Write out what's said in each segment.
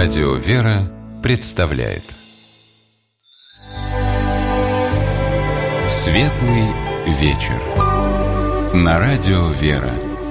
Радио «Вера» представляет Светлый вечер на Радио «Вера».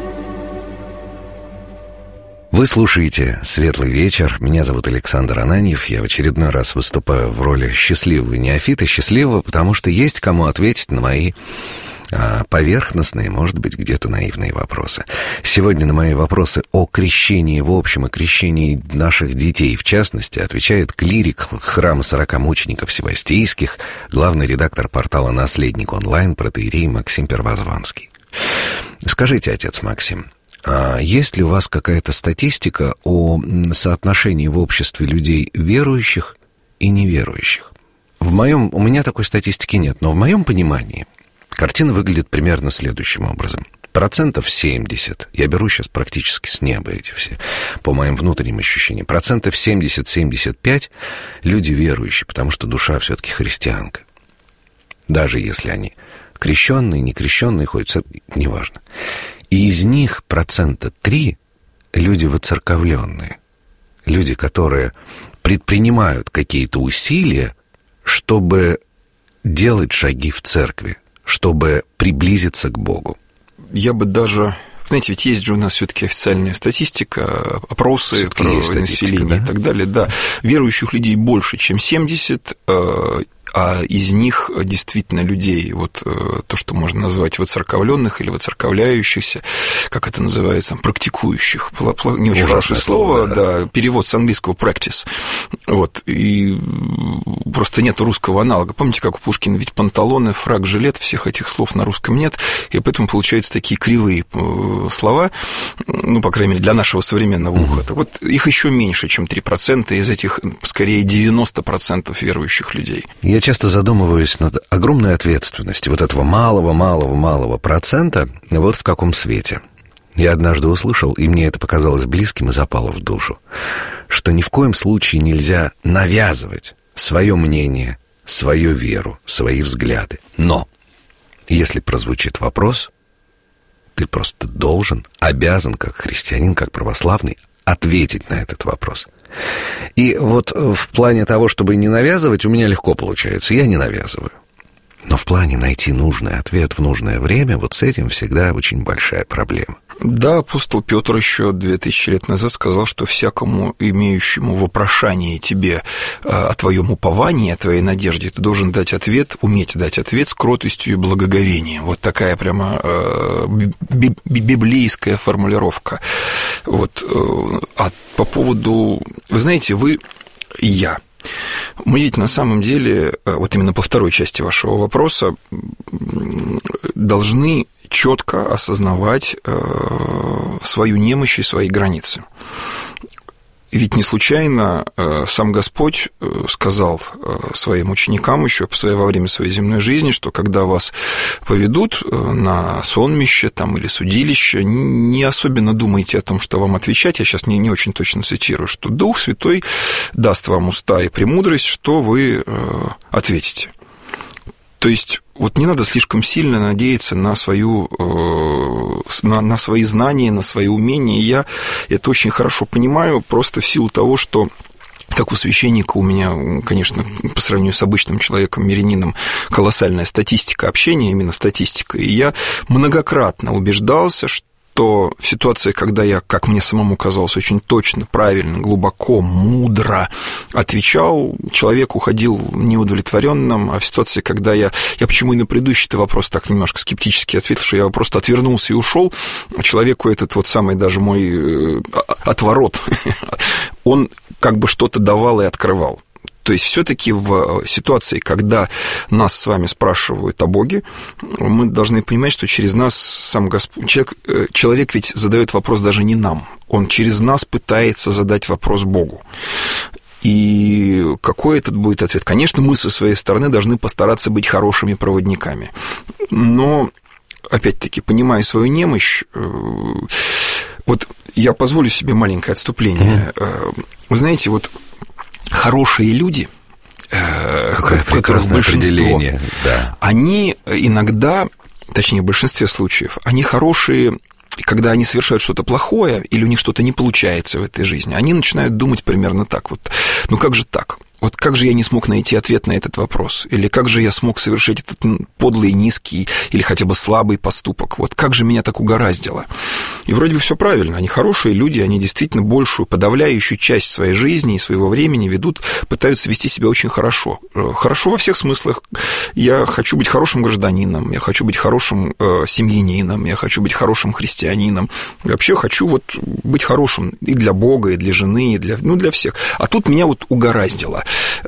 Вы слушаете «Светлый вечер». Меня зовут Александр Ананьев. Я в очередной раз выступаю в роли счастливого неофита. Счастливого, потому что есть кому ответить на мои поверхностные, может быть, где-то наивные вопросы. Сегодня на мои вопросы о крещении в общем и крещении наших детей, в частности, отвечает клирик храма 40 мучеников Севастийских, главный редактор портала «Наследник онлайн» протоиерей Максим Первозванский. Скажите, отец Максим, есть ли у вас какая-то статистика о соотношении в обществе людей верующих и неверующих? У меня такой статистики нет, но в моем понимании картина выглядит примерно следующим образом. 70%, я беру сейчас практически с неба эти все, по моим внутренним ощущениям, 70-75% люди верующие, потому что душа все-таки христианка. Даже если они крещенные, не крещенные, ходят, неважно. И из них 3% люди воцерковленные. Люди, которые предпринимают какие-то усилия, чтобы делать шаги в церкви, чтобы приблизиться к Богу. Я бы даже... Знаете, ведь есть же у нас все-таки официальная статистика, опросы все-таки про население, да? И так далее. Да, верующих людей больше, чем 70%, а из них действительно людей, вот то, что можно назвать воцерковленных или воцерковляющихся, как это называется, практикующих. Не очень хорошее слово, да, перевод с английского practice. Вот, и просто нет русского аналога. Помните, как у Пушкина, ведь панталоны, фрак, жилет, всех этих слов на русском нет, и поэтому получаются такие кривые слова, ну, по крайней мере, для нашего современного уха. Вот их еще меньше, чем 3%, из этих, скорее, 90% верующих людей. Я часто задумываюсь над огромной ответственностью вот этого малого процента, вот в каком свете. Я однажды услышал, и мне это показалось близким и запало в душу, что ни в коем случае нельзя навязывать свое мнение, свою веру, свои взгляды. Но если прозвучит вопрос, ты просто должен, обязан, как христианин, как православный, ответить на этот вопрос. И вот в плане того, чтобы не навязывать, у меня легко получается, я не навязываю. Но в плане найти нужный ответ в нужное время, вот с этим всегда очень большая проблема. Да, апостол Петр еще 2000 лет назад сказал, что всякому имеющему вопрошание тебе о твоем уповании, о твоей надежде, ты должен дать ответ, уметь дать ответ с кротостью и благоговением. Вот такая прямо библейская формулировка. Вот. А по поводу... Вы знаете, вы и я... Мы ведь на самом деле, вот именно по второй части вашего вопроса, должны четко осознавать свою немощь и свои границы. Ведь не случайно сам Господь сказал своим ученикам еще во время своей земной жизни, что когда вас поведут на сонмище там, или судилище, не особенно думайте о том, что вам отвечать. Я сейчас не очень точно цитирую, что Дух Святой даст вам уста и премудрость, что вы ответите. То есть вот не надо слишком сильно надеяться на свои знания, на свои умения. Я это очень хорошо понимаю, просто в силу того, что как у священника у меня, конечно, по сравнению с обычным человеком, мирянином, колоссальная статистика общения, именно статистика. И я многократно убеждался, что в ситуации, когда я, как мне самому казалось, очень точно, правильно, глубоко, мудро отвечал, человек уходил неудовлетворенным, а в ситуации, когда я почему и на предыдущий вопрос так немножко скептически ответил, что я просто отвернулся и ушел, человеку этот вот самый даже мой отворот, он как бы что-то давал и открывал. То есть все-таки в ситуации, когда нас с вами спрашивают о Боге, мы должны понимать, что через нас сам Господь... Человек ведь задает вопрос даже не нам. Он через нас пытается задать вопрос Богу. И какой этот будет ответ? Конечно, мы со своей стороны должны постараться быть хорошими проводниками. Но, опять-таки, понимая свою немощь, вот я позволю себе маленькое отступление. Вы знаете, вот хорошие люди, которых большинство, да. Они иногда, точнее, в большинстве случаев, они хорошие когда они совершают что-то плохое или у них что-то не получается в этой жизни, они начинают думать примерно так вот. Ну как же так? Вот как же я не смог найти ответ на этот вопрос? Или как же я смог совершить этот подлый, низкий или хотя бы слабый поступок? Вот как же меня так угораздило? И вроде бы все правильно. Они хорошие люди, они действительно большую, подавляющую часть своей жизни и своего времени пытаются вести себя очень хорошо. Хорошо во всех смыслах. Я хочу быть хорошим гражданином, я хочу быть хорошим семьянином, я хочу быть хорошим христианином. Я вообще хочу вот быть хорошим и для Бога, и для жены, и для всех. А тут меня вот угораздило.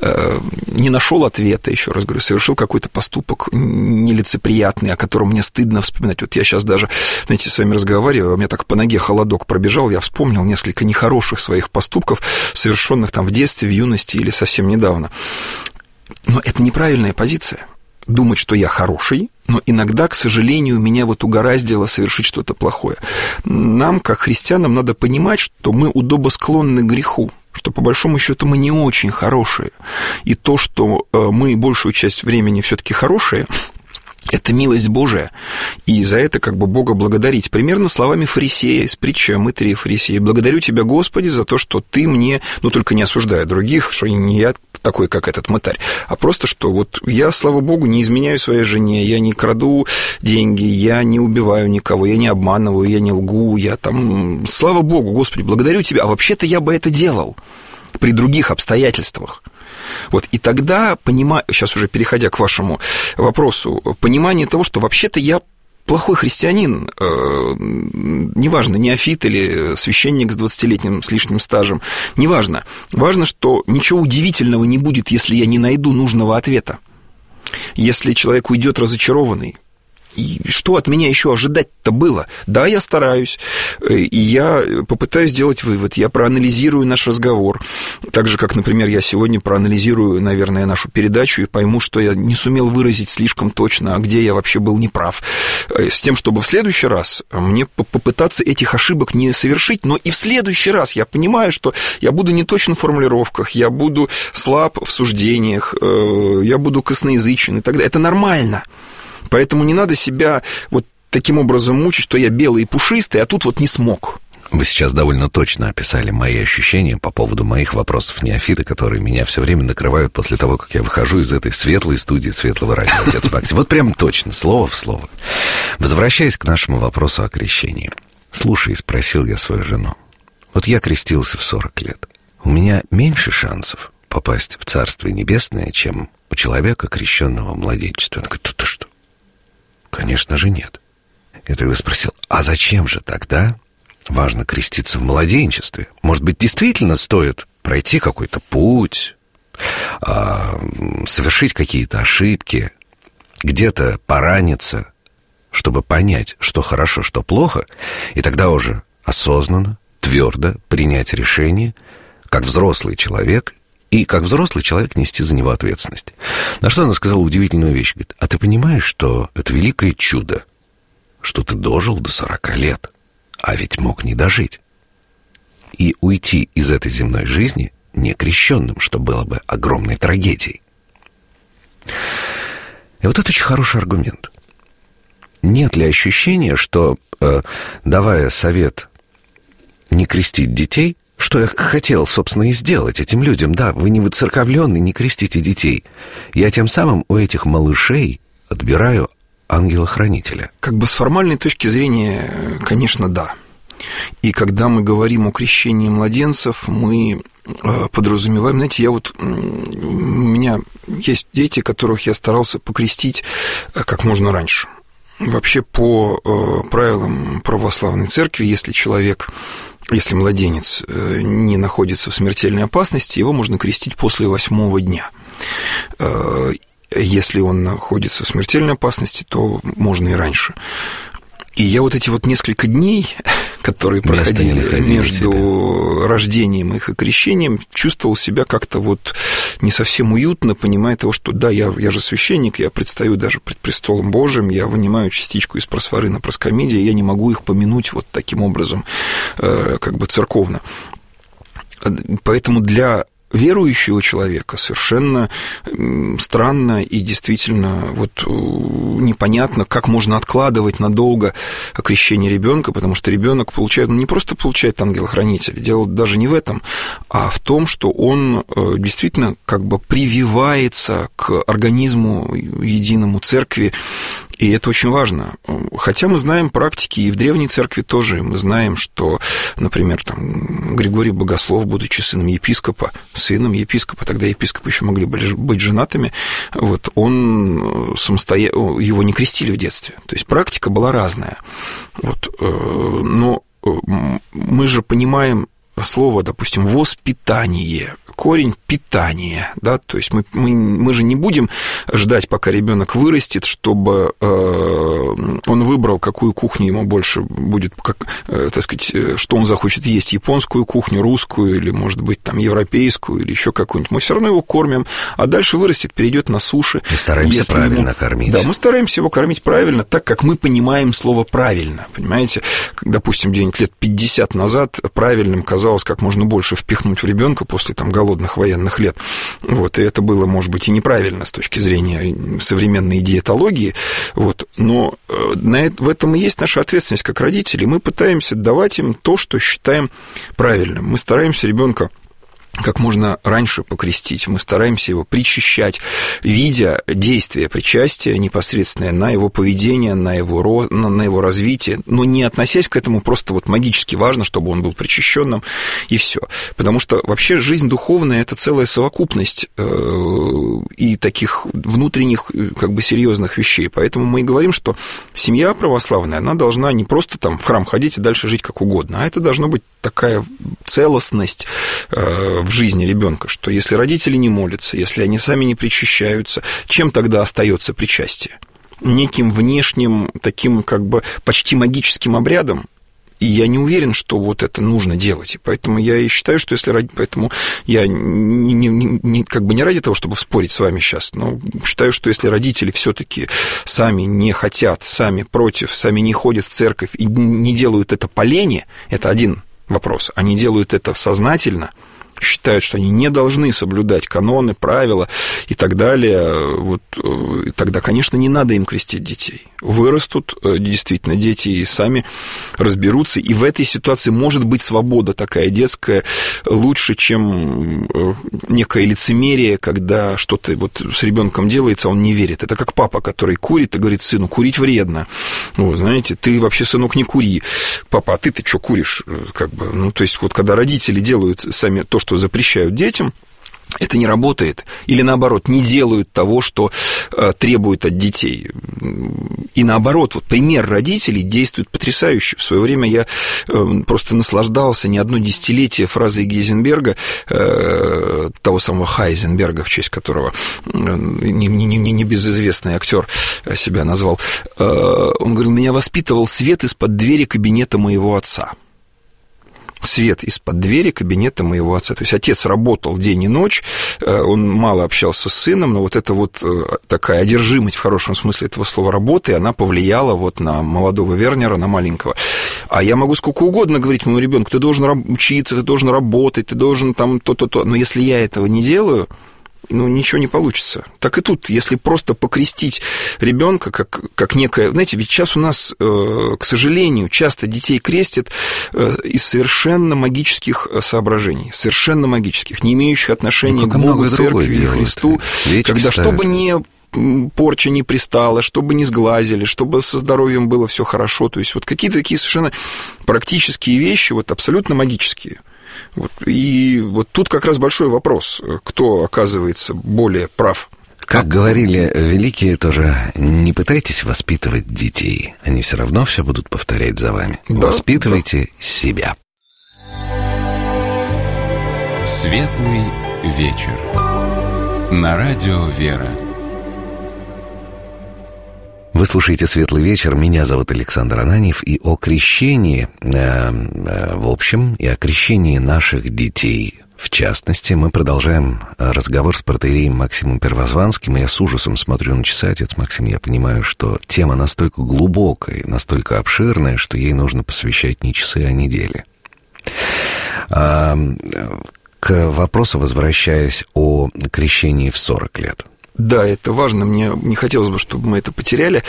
Не нашел ответа, еще раз говорю, совершил какой-то поступок нелицеприятный, о котором мне стыдно вспоминать. Вот я сейчас даже, знаете, с вами разговариваю, у меня так по ноге холодок пробежал, я вспомнил несколько нехороших своих поступков, совершенных там в детстве, в юности или совсем недавно. Но это неправильная позиция. Думать, что я хороший, но иногда, к сожалению, меня вот угораздило совершить что-то плохое. Нам, как христианам, надо понимать, что мы удобосклонны к греху, что, по большому счету, мы не очень хорошие. И то, что мы большую часть времени все-таки хорошие, это милость Божия, и за это как бы Бога благодарить. Примерно словами фарисея из притчи о мытаре и фарисее. «Благодарю тебя, Господи, за то, что ты мне...» Ну, только не осуждая других, что не я такой, как этот мытарь, а просто, что вот я, слава Богу, не изменяю своей жене, я не краду деньги, я не убиваю никого, я не обманываю, я не лгу, я там... Слава Богу, Господи, благодарю тебя, а вообще-то я бы это делал при других обстоятельствах. Вот, и тогда, сейчас уже переходя к вашему вопросу, понимание того, что вообще-то я плохой христианин, неважно, неофит или священник с 20-летним с лишним стажем, неважно. Важно, что ничего удивительного не будет, если я не найду нужного ответа. Если человек уйдет разочарованный, и что от меня еще ожидать-то было? Да, я стараюсь, и я попытаюсь сделать вывод, я проанализирую наш разговор, так же, как, например, я сегодня проанализирую, наверное, нашу передачу и пойму, что я не сумел выразить слишком точно, а где я вообще был неправ, с тем, чтобы в следующий раз мне попытаться этих ошибок не совершить, но и в следующий раз я понимаю, что я буду не точен в формулировках, я буду слаб в суждениях, я буду косноязычен и так далее. Это нормально. Поэтому не надо себя вот таким образом мучить, что я белый и пушистый, а тут вот не смог. Вы сейчас довольно точно описали мои ощущения по поводу моих вопросов неофита, которые меня все время накрывают после того, как я выхожу из этой светлой студии Светлого радио «Отец Бакти». Вот прям точно, слово в слово. Возвращаясь к нашему вопросу о крещении. «Слушай, — спросил я свою жену, — вот я крестился в 40 лет. У меня меньше шансов попасть в Царствие Небесное, чем у человека, крещенного в младенчестве». Он говорит: ты что? Конечно же, нет. Я тогда спросил: а зачем же тогда важно креститься в младенчестве? Может быть, действительно стоит пройти какой-то путь, совершить какие-то ошибки, где-то пораниться, чтобы понять, что хорошо, что плохо, и тогда уже осознанно, твердо принять решение, как взрослый человек, и как взрослый человек нести за него ответственность. На что она сказала удивительную вещь. Говорит: а ты понимаешь, что это великое чудо, что ты дожил до 40 лет, а ведь мог не дожить, и уйти из этой земной жизни некрещенным, что было бы огромной трагедией. И вот это очень хороший аргумент. Нет ли ощущения, что, давая совет не крестить детей, что я хотел, собственно, и сделать этим людям? Да, вы не выцерковленные, не крестите детей. Я тем самым у этих малышей отбираю ангела-хранителя. Как бы с формальной точки зрения, конечно, да. И когда мы говорим о крещении младенцев, мы подразумеваем, знаете, у меня есть дети, которых я старался покрестить как можно раньше. Вообще, по правилам православной церкви, если младенец не находится в смертельной опасности, его можно крестить после 8-го дня. Если он находится в смертельной опасности, то можно и раньше. И я вот эти вот несколько дней, которые проходили между рождением их и крещением, чувствовал себя как-то вот не совсем уютно, понимая того, что да, я же священник, я предстаю даже пред престолом Божиим, я вынимаю частичку из просфоры на проскомидии, я не могу их помянуть вот таким образом, как бы церковно. Поэтому для верующего человека совершенно странно и действительно вот непонятно, как можно откладывать надолго крещение ребенка, потому что ребенок получает, не просто получает ангела-хранителя, дело даже не в этом, а в том, что он действительно как бы прививается к организму единому церкви, и это очень важно. Хотя мы знаем практики и в Древней Церкви тоже. Мы знаем, что, например, там, Григорий Богослов, будучи сыном епископа, тогда епископы еще могли быть женатыми, вот, он его не крестили в детстве. То есть практика была разная. Вот, но мы же понимаем слово, допустим, воспитание, корень питания, да, то есть мы же не будем ждать, пока ребенок вырастет, чтобы он выбрал, какую кухню ему больше будет, так сказать, что он захочет есть, японскую кухню, русскую или, может быть, там, европейскую или еще какую-нибудь. Мы все равно его кормим, а дальше вырастет, перейдет на суши. Мы стараемся правильно кормить. Да, мы стараемся его кормить правильно, так как мы понимаем слово «правильно», понимаете? Допустим, где-нибудь лет 50 назад правильным казалось как можно больше впихнуть в ребенка после там голодных военных лет. Вот, и это было, может быть, и неправильно с точки зрения современной диетологии. Вот, но в этом и есть наша ответственность как родителей. Мы пытаемся давать им то, что считаем правильным. Мы стараемся ребенка как можно раньше покрестить. Мы стараемся его причащать, видя действие причастия непосредственное на его поведение, на его развитие, но не относясь к этому просто вот магически важно, чтобы он был причащенным, и все. Потому что вообще жизнь духовная – это целая совокупность и таких внутренних, как бы, серьезных вещей. Поэтому мы и говорим, что семья православная, она должна не просто там в храм ходить и дальше жить как угодно, а это должна быть такая целостность в жизни ребенка, что если родители не молятся, если они сами не причащаются, чем тогда остается причастие? Неким внешним, таким как бы почти магическим обрядом? И я не уверен, что вот это нужно делать. И поэтому я и считаю, что поэтому я как бы не ради того, чтобы спорить с вами сейчас, но считаю, что если родители все-таки сами не хотят, сами против, сами не ходят в церковь и не делают это по лени, это один вопрос. Они делают это сознательно, считают, что они не должны соблюдать каноны, правила и так далее, вот, и тогда, конечно, не надо им крестить детей. Вырастут действительно дети и сами разберутся, и в этой ситуации может быть свобода такая детская лучше, чем некое лицемерие, когда что-то вот с ребенком делается, он не верит. Это как папа, который курит и говорит сыну: курить вредно. Ну, знаете, ты вообще, сынок, не кури. Папа, а ты что куришь? Как бы, ну, то есть вот когда родители делают сами то, что запрещают детям, это не работает. Или, наоборот, не делают того, что требуют от детей. И, наоборот, вот пример родителей действует потрясающе. В свое время я просто наслаждался не одно десятилетие фразой Гейзенберга, того самого Хайзенберга, в честь которого небезызвестный актер себя назвал. Он говорил: меня воспитывал свет из-под двери кабинета моего отца. Свет из-под двери кабинета моего отца. То есть отец работал день и ночь, он мало общался с сыном, но вот эта вот такая одержимость в хорошем смысле этого слова работы, она повлияла вот на молодого Вернера, на маленького. А я могу сколько угодно говорить моему ребенку: ты должен учиться, ты должен работать, ты должен там то-то-то. Но если я этого не делаю, ну, ничего не получится. Так и тут, если просто покрестить ребенка как некое... Знаете, ведь сейчас у нас, к сожалению, часто детей крестят из совершенно магических соображений, совершенно магических, не имеющих отношения к Богу, церкви и Христу, когда чтобы не порча не пристала, чтобы не сглазили, чтобы со здоровьем было все хорошо. То есть вот какие-то такие совершенно практические вещи, вот абсолютно магические. Вот. И вот тут как раз большой вопрос, кто оказывается более прав. Как говорили великие тоже: не пытайтесь воспитывать детей, они все равно все будут повторять за вами. Да, воспитывайте себя. Светлый вечер. На радио «Вера». Вы слушаете «Светлый вечер». Меня зовут Александр Ананьев. И о крещении, в общем, и о крещении наших детей, в частности, мы продолжаем разговор с протоиереем Максимом Первозванским. И я с ужасом смотрю на часы. Отец Максим, я понимаю, что тема настолько глубокая, настолько обширная, что ей нужно посвящать не часы, а недели. К к вопросу, возвращаясь о крещении в 40 лет. Да, это важно. Мне не хотелось бы, чтобы мы это потеряли.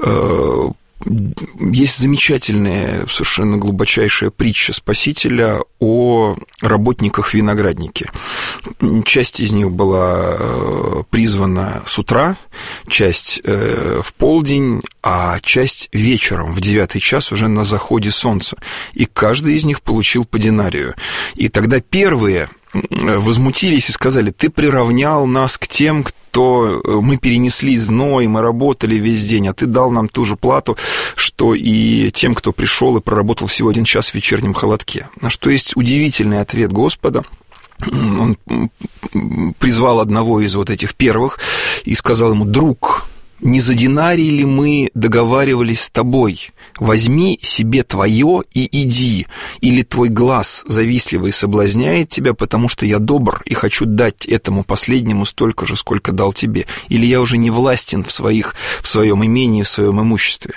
Есть замечательная, совершенно глубочайшая притча Спасителя о работниках виноградники. Часть из них была призвана с утра, часть в полдень, а часть вечером, в 9 час, уже на заходе солнца. И каждый из них получил по динарию. И тогда первые возмутились и сказали: ты приравнял нас к тем, кто мы перенесли зной, мы работали весь день, а ты дал нам ту же плату, что и тем, кто пришел и проработал всего 1 час в вечернем холодке. На что есть удивительный ответ Господа. Он призвал одного из вот этих первых и сказал ему: друг, не за динарий ли мы договаривались с тобой? Возьми себе твое и иди, или твой глаз завистливый соблазняет тебя, потому что я добр и хочу дать этому последнему столько же, сколько дал тебе, или я уже не властен в своем имении, в своем имуществе.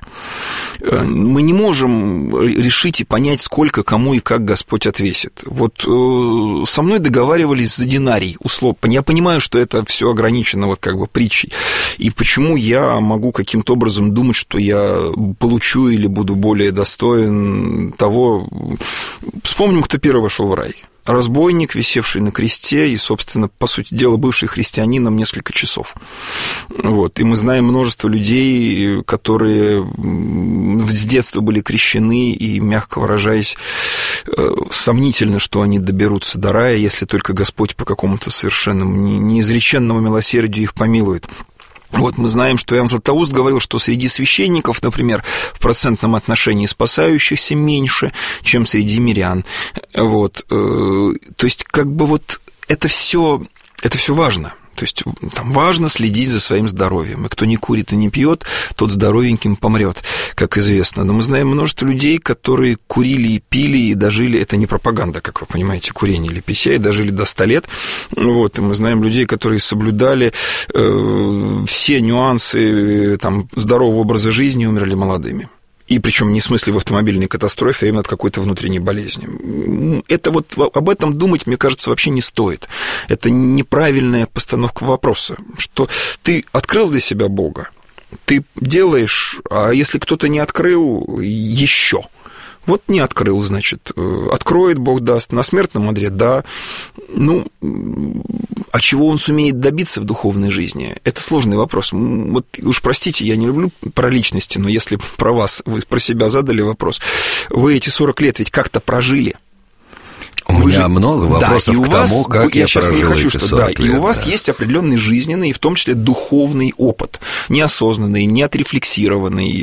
Мы не можем решить и понять, сколько кому и как Господь отвесит. Вот со мной договаривались за динарий, условно. Я понимаю, что это все ограничено вот как бы притчей, и почему я могу каким-то образом думать, что я получу или буду более достоин того. Вспомним, кто первый вошел в рай. Разбойник, висевший на кресте и, собственно, по сути дела, бывший христианином несколько часов. Вот. И мы знаем множество людей, которые с детства были крещены, и, мягко выражаясь, сомнительно, что они доберутся до рая, если только Господь по какому-то совершенно неизреченному милосердию их помилует. Вот мы знаем, что Иоанн Златоуст говорил, что среди священников, например, в процентном отношении спасающихся меньше, чем среди мирян. Вот. То есть, как бы вот это все важно. То есть там важно следить за своим здоровьем. И кто не курит и не пьет, тот здоровеньким помрет, как известно. Но мы знаем множество людей, которые курили и пили, и дожили, это не пропаганда, как вы понимаете, курение или питья, и дожили до 100 лет. Вот. И мы знаем людей, которые соблюдали все нюансы там, здорового образа жизни и умерли молодыми. И причем не в смысле в автомобильной катастрофе, а именно от какой-то внутренней болезни. Это вот об этом думать, мне кажется, вообще не стоит. Это неправильная постановка вопроса, что ты открыл для себя Бога, ты делаешь, а если кто-то не открыл, еще. Вот не открыл, значит, откроет, Бог даст. На смертном одре, да. Ну, а чего он сумеет добиться в духовной жизни? Это сложный вопрос. Вот уж простите, я не люблю про личности, но если про вас, вы про себя задали вопрос, вы эти 40 лет ведь как-то прожили. У меня много вопросов к тому, как я прожил эти 40 лет. И у вас есть определенный жизненный, и в том числе духовный опыт, неосознанный, неотрефлексированный.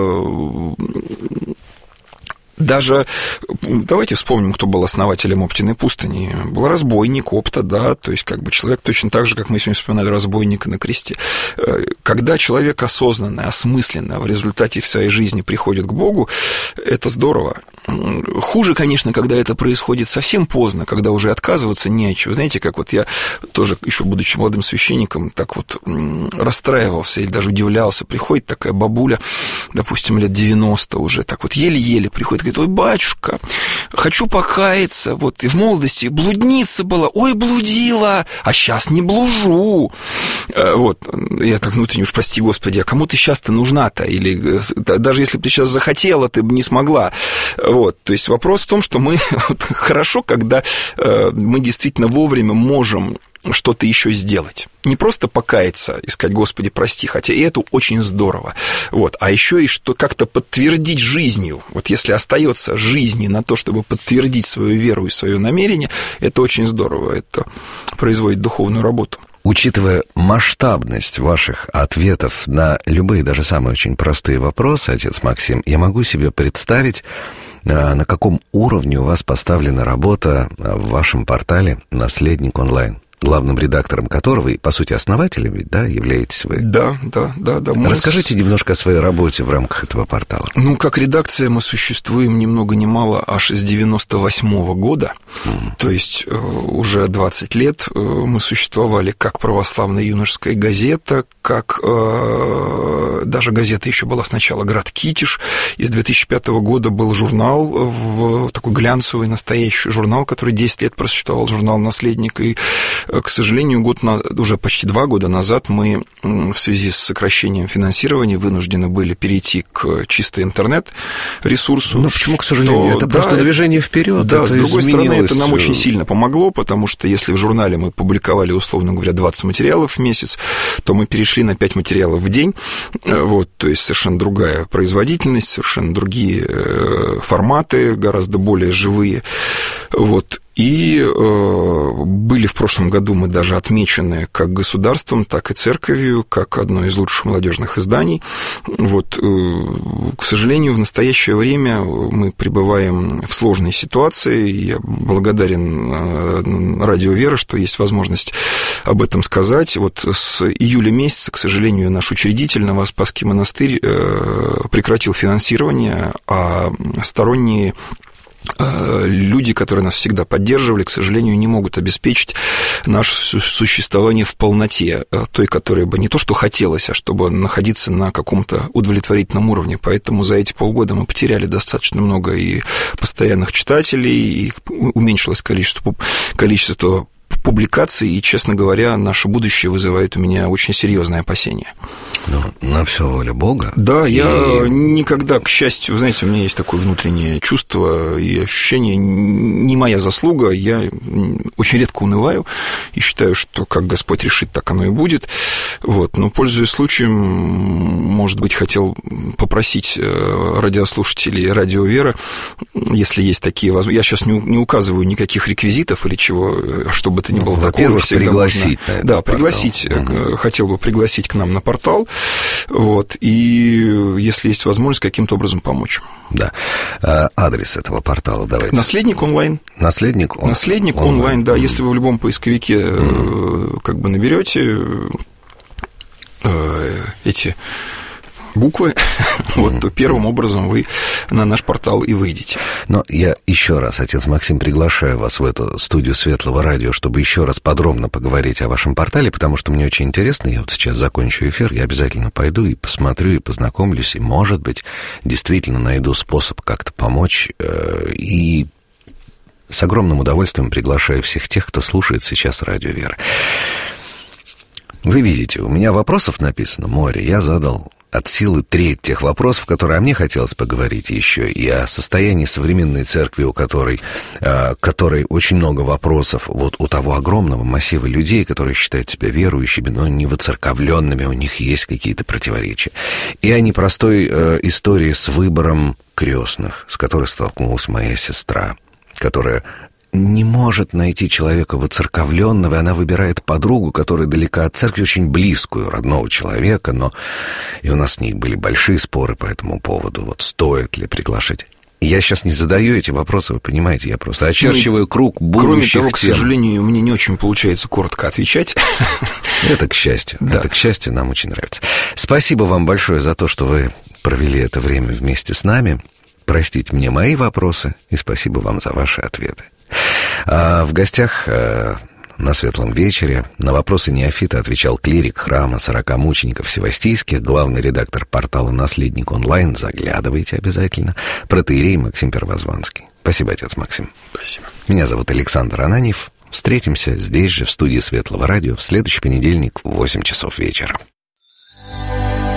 Даже, давайте вспомним, кто был основателем Оптиной пустыни. Был разбойник Опта, да, то есть как бы человек точно так же, как мы сегодня вспоминали разбойника на кресте. Когда человек осознанно, осмысленно в результате в своей жизни приходит к Богу, это здорово. Хуже, конечно, когда это происходит совсем поздно, когда уже отказываться не от чего. Знаете, как вот я тоже, еще будучи молодым священником, так вот расстраивался и даже удивлялся. Приходит такая бабуля, допустим, лет 90 уже, так вот еле-еле приходит, говорит: ой, батюшка, хочу покаяться, вот, и в молодости блудница была, ой, блудила, а сейчас не блужу. Вот, я так внутренне, уж прости, Господи, а кому ты сейчас-то нужна-то? Или даже если бы ты сейчас захотела, ты бы не смогла. Вот, то есть вопрос в том, что мы хорошо, когда мы действительно вовремя можем что-то еще сделать. Не просто покаяться и сказать: Господи, прости, хотя и это очень здорово. Вот. А еще и что как-то подтвердить жизнью. Вот если остается жизни на то, чтобы подтвердить свою веру и свое намерение, это очень здорово. Это производит духовную работу. Учитывая масштабность ваших ответов на любые, даже самые очень простые вопросы, отец Максим, я могу себе представить, на каком уровне у вас поставлена работа в вашем портале «Наследник онлайн». главным редактором которого, и, по сути, основателем ведь, да, являетесь вы? Да. Расскажите немножко о своей работе в рамках этого портала. Ну, как редакция мы существуем ни много ни мало аж с 98-го года, то есть уже 20 лет мы существовали как православная юношеская газета, как даже газета еще была сначала «Град Китиш», и с 2005 года был журнал, такой глянцевый, настоящий журнал, который 10 лет просуществовал, журнал «Наследник», и, к сожалению, уже почти 2 года назад мы в связи с сокращением финансирования вынуждены были перейти к чисто интернет-ресурсу. Ну, почему, к сожалению? Это просто движение вперед. Да, с другой стороны, это нам очень сильно помогло, потому что если в журнале мы публиковали, условно говоря, 20 материалов в месяц, то мы перешли на 5 материалов в день, то есть совершенно другая производительность, совершенно другие форматы, гораздо более живые, И были в прошлом году мы даже отмечены как государством, так и церковью, как одно из лучших молодежных изданий. К сожалению, в настоящее время мы пребываем в сложной ситуации. Я благодарен Радио Вера, что есть возможность об этом сказать. С июля месяца, к сожалению, наш учредитель, Новоспасский монастырь, прекратил финансирование, а сторонние люди, которые нас всегда поддерживали, к сожалению, не могут обеспечить наше существование в полноте, той, которая бы не то что хотелось, а чтобы находиться на каком-то удовлетворительном уровне. Поэтому за эти полгода мы потеряли достаточно много и постоянных читателей, и уменьшилось количество публикаций, и, честно говоря, наше будущее вызывает у меня очень серьезные опасения. На все воля Бога. Да, я никогда, к счастью, знаете, у меня есть такое внутреннее чувство и ощущение, не моя заслуга, я очень редко унываю и считаю, что как Господь решит, так оно и будет. Но, пользуясь случаем, может быть, хотел попросить радиослушателей Радио Вера, если есть такие возможности, я сейчас не указываю никаких реквизитов или чего, чтобы это не было такого, всегда пригласить можно... Да, пригласить. Хотел бы пригласить к нам на портал, и если есть возможность, каким-то образом помочь. Да. Адрес этого портала давайте. Наследник онлайн. Наследник онлайн, да. Если вы в любом поисковике наберете эти буквы, то первым образом вы на наш портал и выйдете. Но я еще раз, отец Максим, приглашаю вас в эту студию Светлого радио, чтобы еще раз подробно поговорить о вашем портале, потому что мне очень интересно. Я сейчас закончу эфир, я обязательно пойду и посмотрю, и познакомлюсь, и, может быть, действительно найду способ как-то помочь. И с огромным удовольствием приглашаю всех тех, кто слушает сейчас Радио Вера. Вы видите, у меня вопросов написано море, я задал от силы треть тех вопросов, которые мне хотелось поговорить еще, и о состоянии современной церкви, у которой очень много вопросов у того огромного массива людей, которые считают себя верующими, но не воцерковленными, у них есть какие-то противоречия. И о непростой истории с выбором крестных, с которой столкнулась моя сестра, которая не может найти человека воцерковленного, и она выбирает подругу, которая далека от церкви, очень близкую, родного человека, но и у нас с ней были большие споры по этому поводу, стоит ли приглашать. Я сейчас не задаю эти вопросы, вы понимаете, я просто очерчиваю круг будущих тем. Кроме того, к тем. Сожалению, мне не очень получается коротко отвечать. Это к счастью, это к счастью, нам очень нравится. Спасибо вам большое за то, что вы провели это время вместе с нами. Простите мне мои вопросы, и спасибо вам за ваши ответы. А в гостях на Светлом вечере на вопросы неофита отвечал клирик храма 40 мучеников Севастийских, главный редактор портала «Наследник онлайн», заглядывайте обязательно, протоиерей Максим Первозванский. Спасибо, отец Максим. Спасибо. Меня зовут Александр Ананьев. Встретимся здесь же, в студии Светлого радио, в следующий понедельник в 8 часов вечера.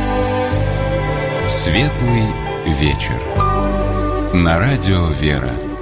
Светлый вечер. На Радио Вера.